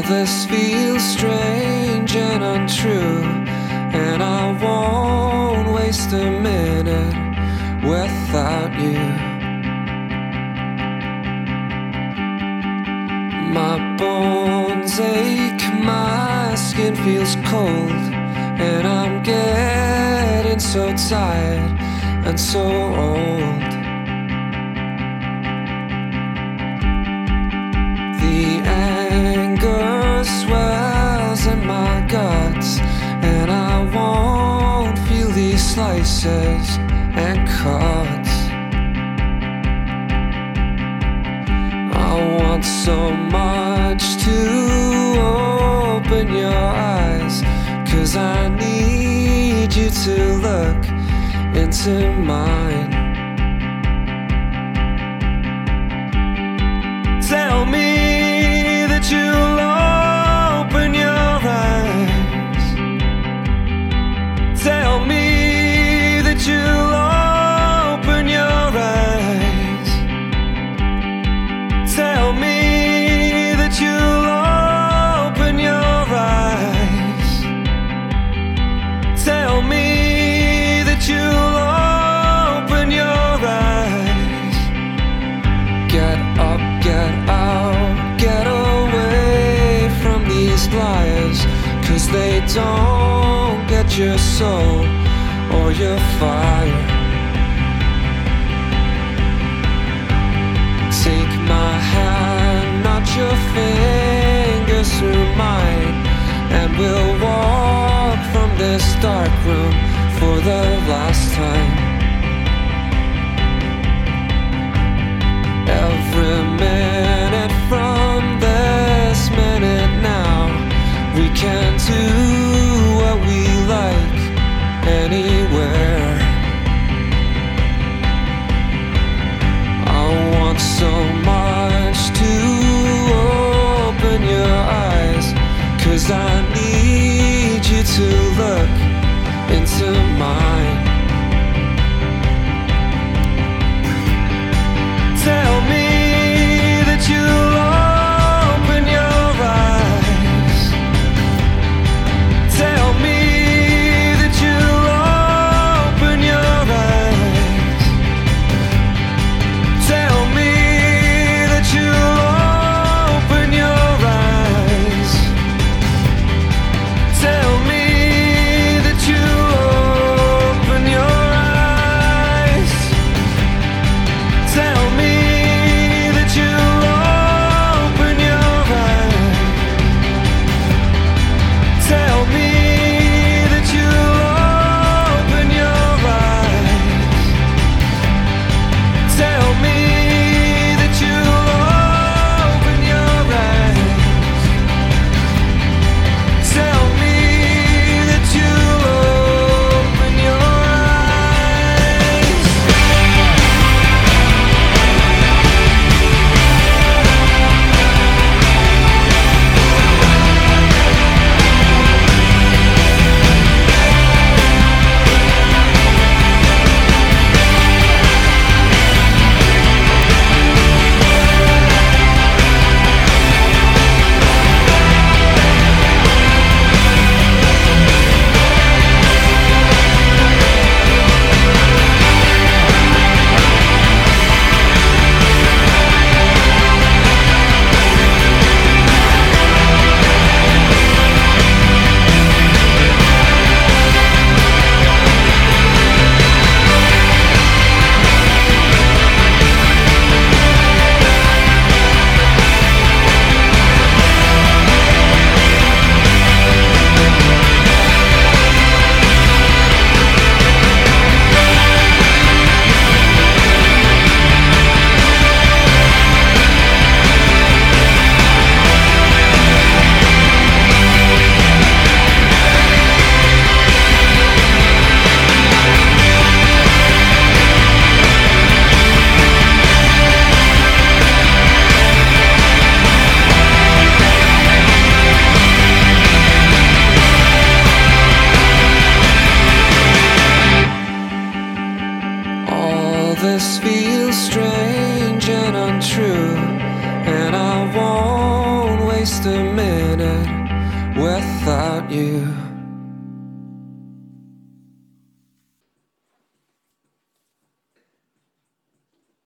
this feels strange and untrue, and I won't waste a minute without you. My bones ache, my skin feels cold, and I'm getting so tired and so old. The anger swells in my guts, and I won't feel these slices and cuts. I want so much to open your eyes, 'cause I need you to look into mine. Tell me that you'll open your eyes. Tell me that you'll open your eyes. Tell me that you'll open your eyes. Tell me that you'll open your eyes. Get up, get out, get away from these liars, 'cause they don't get your soul or your fire. Take my hand, not your fingers through mine, and we'll walk from this dark room for the last time. Every minute from this minute now, we can do what we like anywhere. I want so much to open your eyes, 'cause I need you to look into mine. Tell me that you'll open your eyes. Tell me that you'll open your eyes. Tell me that you'll open your eyes. Tell me that you'll open your eyes. Tell me that you'll open your eyes. Tell me that you'll open your eyes. Tell me that you'll open your eyes. Tell me that you'll open your eyes. This feels strange and untrue, and I won't waste waste a minute without you.